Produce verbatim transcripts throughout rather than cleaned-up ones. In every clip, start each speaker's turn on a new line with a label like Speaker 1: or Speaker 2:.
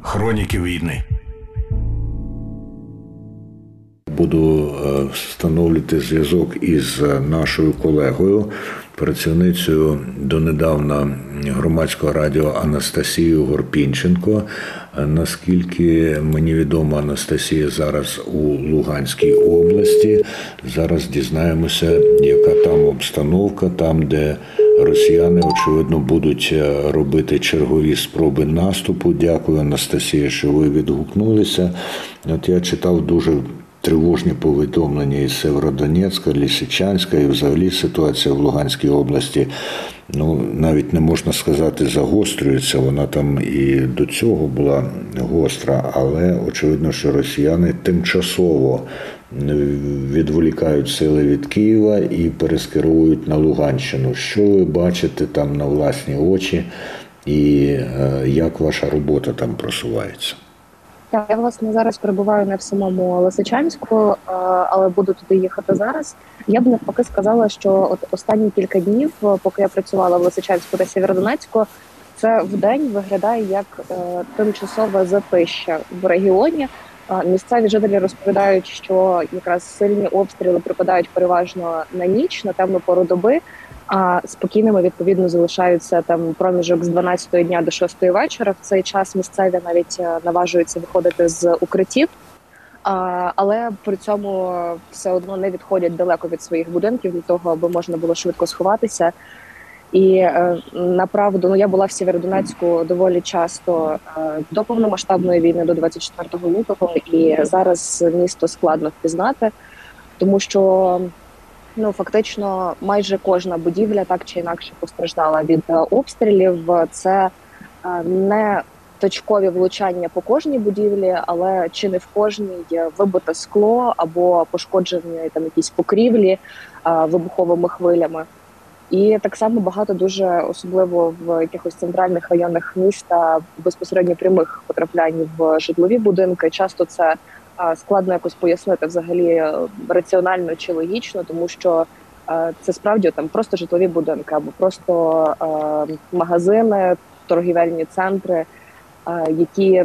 Speaker 1: Хроніки війни.
Speaker 2: Буду встановлювати зв'язок із нашою колегою, працівницею донедавна громадського радіо Анастасією Горпінченко. Наскільки мені відомо, Анастасія зараз у Луганській області. Зараз дізнаємося, яка там обстановка, там, де росіяни, очевидно, будуть робити чергові спроби наступу. Дякую, Анастасія, що ви відгукнулися. От я читав дуже тривожні повідомлення із Сєвєродонецька, Лисичанська і взагалі ситуація в Луганській області, ну, навіть не можна сказати, загострюється, вона там і до цього була гостра, але очевидно, що росіяни тимчасово відволікають сили від Києва і перескеровують на Луганщину. Що ви бачите там на власні очі і як ваша робота там просувається?
Speaker 3: Так, я, власне, зараз перебуваю не в самому Лисичанську, але буду туди їхати зараз. Я б навпаки сказала, що от останні кілька днів, поки я працювала в Лисичанську та Сєвєродонецьку, це в день виглядає як е, тимчасове затища в регіоні. Місцеві жителі розповідають, що якраз сильні обстріли припадають переважно на ніч, на темну пору доби, а спокійними, відповідно, залишаються там проміжок з дванадцятої дня до шостої вечора. В цей час місцеві навіть наважуються виходити з укриттів, а, але при цьому все одно не відходять далеко від своїх будинків для того, аби можна було швидко сховатися. І е, направду, ну я була в Сєвєродонецьку доволі часто е, до повномасштабної війни, до двадцять четвертого лютого, і зараз місто складно впізнати, тому що ну, фактично, майже кожна будівля так чи інакше постраждала від обстрілів. Це не точкові влучання по кожній будівлі, але чи не в кожній вибите скло або пошкоджені там якісь покрівлі вибуховими хвилями. І так само багато дуже, особливо в якихось центральних районах міста, безпосередньо прямих потраплянь в житлові будинки. Часто це складно якось пояснити взагалі раціонально чи логічно, тому що це справді там просто житлові будинки або просто магазини, торгівельні центри, які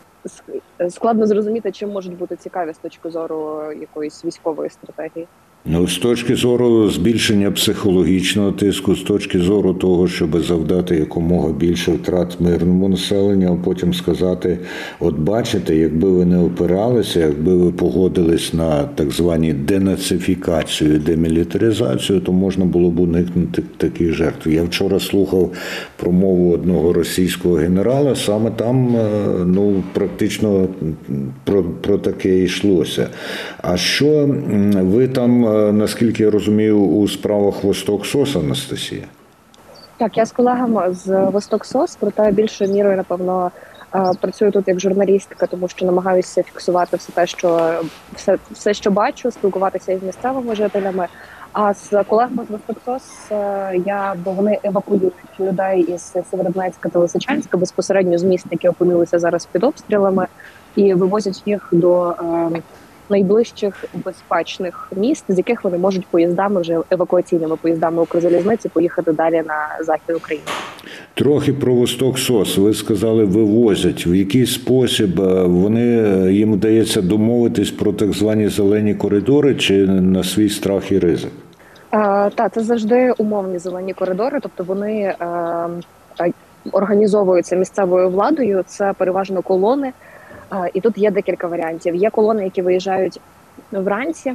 Speaker 3: складно зрозуміти, чим можуть бути цікаві з точки зору якоїсь військової стратегії.
Speaker 2: Ну, з точки зору збільшення психологічного тиску, з точки зору того, щоб завдати якомога більше втрат мирному населенню, а потім сказати, от бачите, якби ви не опиралися, якби ви погодились на так звані денацифікацію, демілітаризацію, то можна було б уникнути таких жертв. Я вчора слухав промову одного російського генерала, саме там, ну, практично про, про таке йшлося. А що ви там, наскільки я розумію, у справах Восток-СОС, Анастасія?
Speaker 3: Так, я з колегами з Восток-СОС, проте більшою мірою, напевно, працюю тут як журналістка, тому що намагаюся фіксувати все те, що все, все, що бачу, спілкуватися із місцевими жителями. А з колегами з Восток-СОС я, бо вони евакуюють людей із Сєвєродонецька та Лисичанська безпосередньо з міст, які опинилися зараз під обстрілами, і вивозять їх до найближчих безпечних міст, з яких вони можуть поїздами, вже евакуаційними поїздами Укрзалізниці, поїхати далі на захід України.
Speaker 2: Трохи про Восток-СОС. Ви сказали, вивозять. В який спосіб вони, їм вдається домовитись про так звані зелені коридори чи на свій страх і ризик?
Speaker 3: А, так, це завжди умовні зелені коридори, тобто вони а, організовуються місцевою владою, це переважно колони. І тут є декілька варіантів. Є колони, які виїжджають вранці,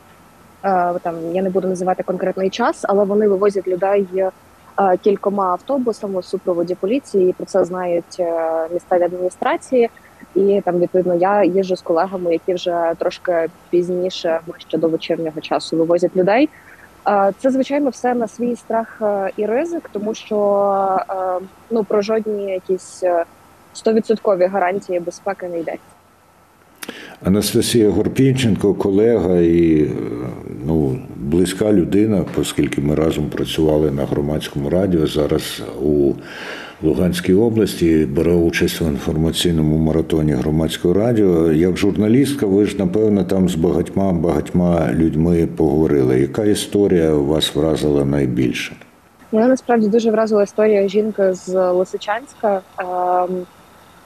Speaker 3: там я не буду називати конкретний час, але вони вивозять людей кількома автобусами в супроводі поліції, і про це знають місцеві адміністрації. І там, відповідно, я їжджу з колегами, які вже трошки пізніше, ближче до вечірнього часу, вивозять людей. Це, звичайно, все на свій страх і ризик, тому що ну, про жодні якісь стовідсоткові гарантії безпеки не йдеться.
Speaker 2: Анастасія Горпінченко, колега і ну, близька людина, оскільки ми разом працювали на громадському радіо, зараз у Луганській області, бере участь в інформаційному маратоні громадського радіо. Як журналістка, ви ж, напевно, там з багатьма-багатьма людьми поговорили. Яка історія вас вразила найбільше?
Speaker 3: Мене насправді дуже вразила історія жінки з Лисичанська.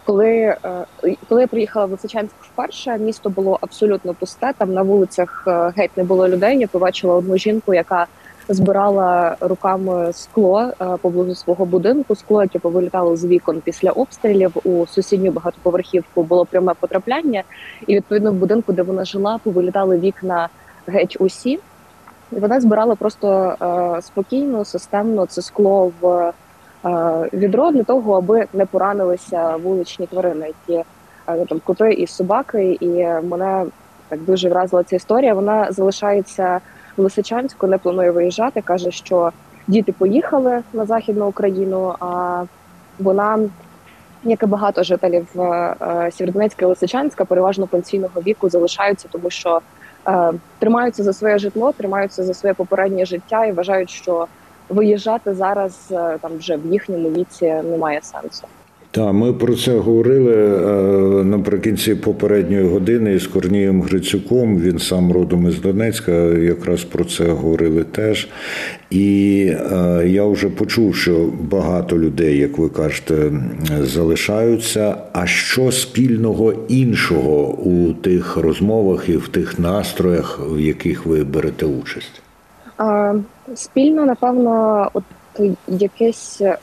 Speaker 3: Коли, е, коли я приїхала в Лисичанськ вперше, місто було абсолютно пусте. Там на вулицях е, геть не було людей. Я побачила одну жінку, яка збирала руками скло е, поблизу свого будинку. Скло, яке повилітало з вікон після обстрілів. У сусідню багатоповерхівку було пряме потрапляння, і відповідно в будинку, де вона жила, повилітали вікна геть усі. І вона збирала просто е, спокійно, системно це скло в е, відро для того, аби не поранилися вуличні тварини, які е, там коти і собаки. І мене так дуже вразила ця історія. Вона залишається в Лисичанську, не планує виїжджати. Каже, що діти поїхали на Західну Україну, а вона, як і багато жителів е, Сєвєродонецька і Лисичанська, переважно пенсійного віку, залишаються, тому що е, тримаються за своє житло, тримаються за своє попереднє життя і вважають, що виїжджати зараз е, там вже в їхньому віці немає сенсу.
Speaker 2: Так, ми про це говорили е, наприкінці попередньої години із Корнієм Грицюком. Він сам родом із Донецька, якраз про це говорили теж. І е, я вже почув, що багато людей, як ви кажете, залишаються. А що спільного іншого у тих розмовах і в тих настроях, в яких ви берете участь?
Speaker 3: Е, спільно, напевно, от якесь... Е,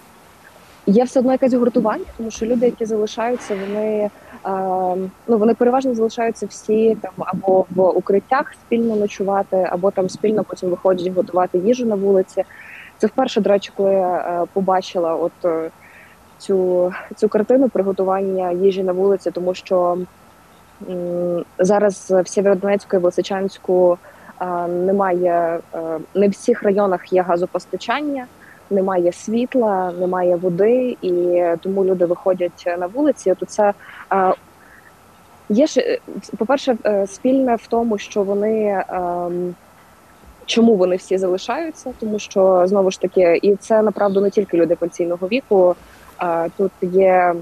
Speaker 3: Є все одно якесь гуртування, тому що люди, які залишаються, вони е, ну вони переважно залишаються всі там або в укриттях спільно ночувати, або там спільно потім виходять готувати їжу на вулиці. Це вперше, до речі, коли я е, побачила от е, цю цю картину приготування їжі на вулиці, тому що м, зараз в Сєвєродонецьку і в Лисичанську е, немає, е, не в всіх районах є газопостачання. Немає світла, немає води, і тому люди виходять на вулиці. От це е, є ж, по-перше, е, спільне в тому, що вони е, чому вони всі залишаються, тому що знову ж таки, і це направду не тільки люди пенсійного віку. Е, тут є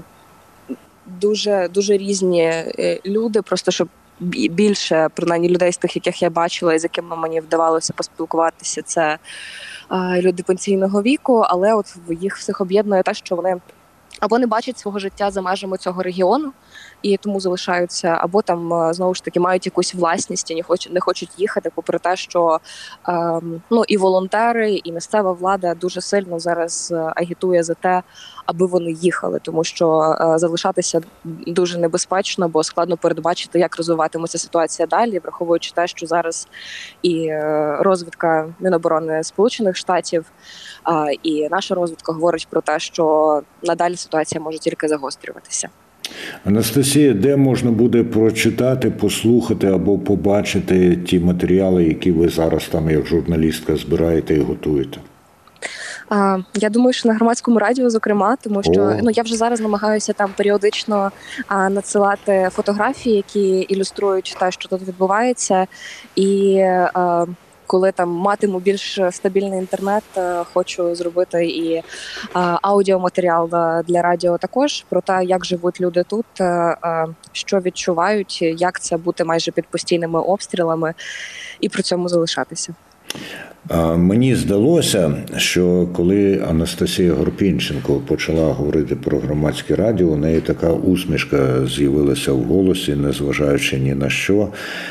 Speaker 1: дуже дуже різні люди, просто щоб більше, принаймні, людей з тих, яких я бачила і з якими мені вдавалося поспілкуватися, це е, люди пенсійного віку, але от їх всіх об'єднує те, що вони або не бачать свого життя за межами цього регіону і тому залишаються, або там знову ж таки мають якусь власність і не хочуть, не хочуть їхати, попри те, що е, ну і волонтери, і місцева влада дуже сильно зараз агітує за те, аби вони їхали, тому що е, залишатися дуже небезпечно, бо складно передбачити, як розвиватиметься ситуація далі, враховуючи те, що зараз і е, розвідка Міноборони Сполучених Штатів, е, і наша розвідка говорить про те, що надалі ситуація може тільки загострюватися.
Speaker 2: Анастасія, де можна буде прочитати, послухати або побачити ті матеріали, які ви зараз там як журналістка збираєте і готуєте?
Speaker 1: А, я думаю, що на громадському радіо, зокрема, тому що
Speaker 2: О.
Speaker 1: ну я вже зараз намагаюся там періодично а, надсилати фотографії, які ілюструють те, що тут відбувається, і а, коли там матиму більш стабільний інтернет, хочу зробити і а, аудіоматеріал для радіо також про те, як живуть люди тут, а, що відчувають, як це бути майже під постійними обстрілами і при цьому залишатися.
Speaker 2: Мені здалося, що коли Анастасія Горпінченко почала говорити про громадське радіо, у неї така усмішка з'явилася в голосі, незважаючи ні на що.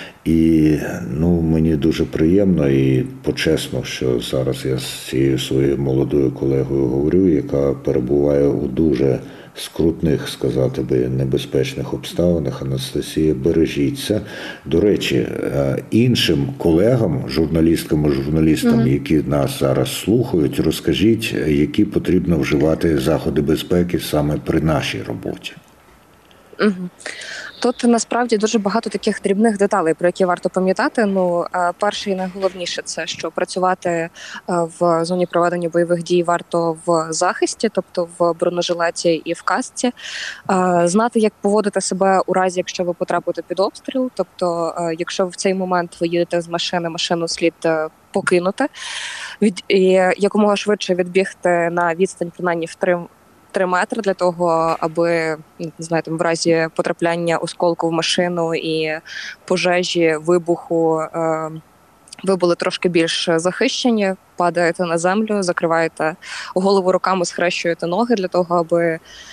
Speaker 2: І ну, мені дуже приємно і почесно, що зараз я з цією своєю молодою колегою говорю, яка перебуває у дуже скрутних, сказати би, небезпечних обставинах. Анастасія, бережіться. До речі, іншим колегам, журналісткам і журналістам, mm-hmm. які нас зараз слухають, розкажіть, які потрібно вживати заходи безпеки саме при нашій роботі.
Speaker 1: Mm-hmm. Тут насправді дуже багато таких дрібних деталей, про які варто пам'ятати. Ну, перше і найголовніше – це що працювати в зоні проведення бойових дій варто в захисті, тобто в бронежилеті і в касці. Знати, як поводити себе у разі, якщо ви потрапите під обстріл. Тобто, якщо в цей момент ви їдете з машини, машину слід покинути. Від, і якомога швидше відбігти на відстань, принаймні в три три метри для того, аби, не знаю, там, в разі потрапляння осколку в машину і пожежі, вибуху, е, ви були трошки більш захищені, падаєте на землю, закриваєте голову руками, схрещуєте ноги для того, аби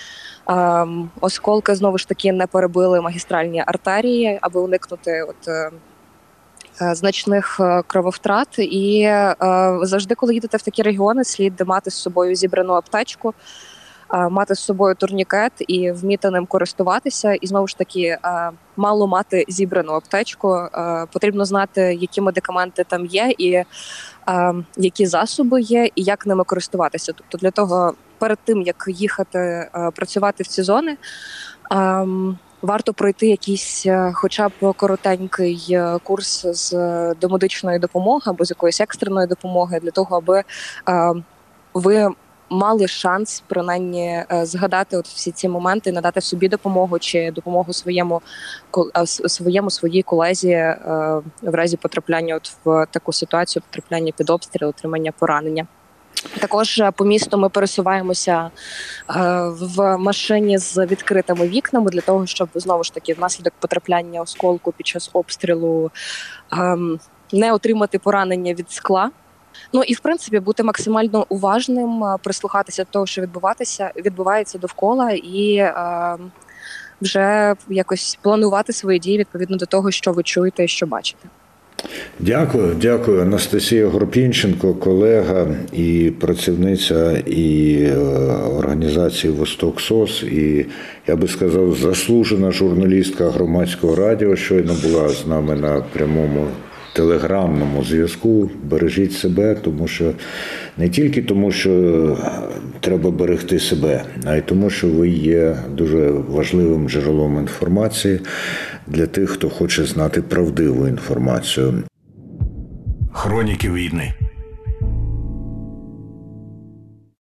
Speaker 1: ем, осколки знову ж таки не перебили магістральні артерії, аби уникнути от. Е, значних крововтрат, і е, завжди, коли їдете в такі регіони, слід мати з собою зібрану аптечку, е, мати з собою турнікет і вміти ним користуватися. І знову ж таки, е, мало мати зібрану аптечку. Е, потрібно знати, які медикаменти там є, і е, які засоби є, і як ними користуватися. Тобто для того, перед тим, як їхати е, працювати в ці зони, е, варто пройти якийсь хоча б коротенький курс з домедичної допомоги або з якоїсь екстреної допомоги для того, аби е, ви мали шанс принаймні згадати от всі ці моменти, надати собі допомогу чи допомогу своєму своєму своїй колезі е, в разі потрапляння от в таку ситуацію, потрапляння під обстріл, отримання поранення. Також по місту ми пересуваємося в машині з відкритими вікнами для того, щоб знову ж таки внаслідок потрапляння осколку під час обстрілу не отримати поранення від скла. Ну і в принципі бути максимально уважним, прислухатися до того, що відбуватися відбувається довкола, і вже якось планувати свої дії відповідно до того, що ви чуєте і що бачите.
Speaker 2: Дякую, дякую. Анастасія Горпінченко, колега і працівниця і організації «Восток СОС», і, я би сказав, заслужена журналістка Громадського радіо, щойно була з нами на прямому телеграмному зв'язку. Бережіть себе, тому що не тільки тому, що треба берегти себе, а й тому, що ви є дуже важливим джерелом інформації для тих, хто хоче знати правдиву інформацію.
Speaker 4: Хроніки війни.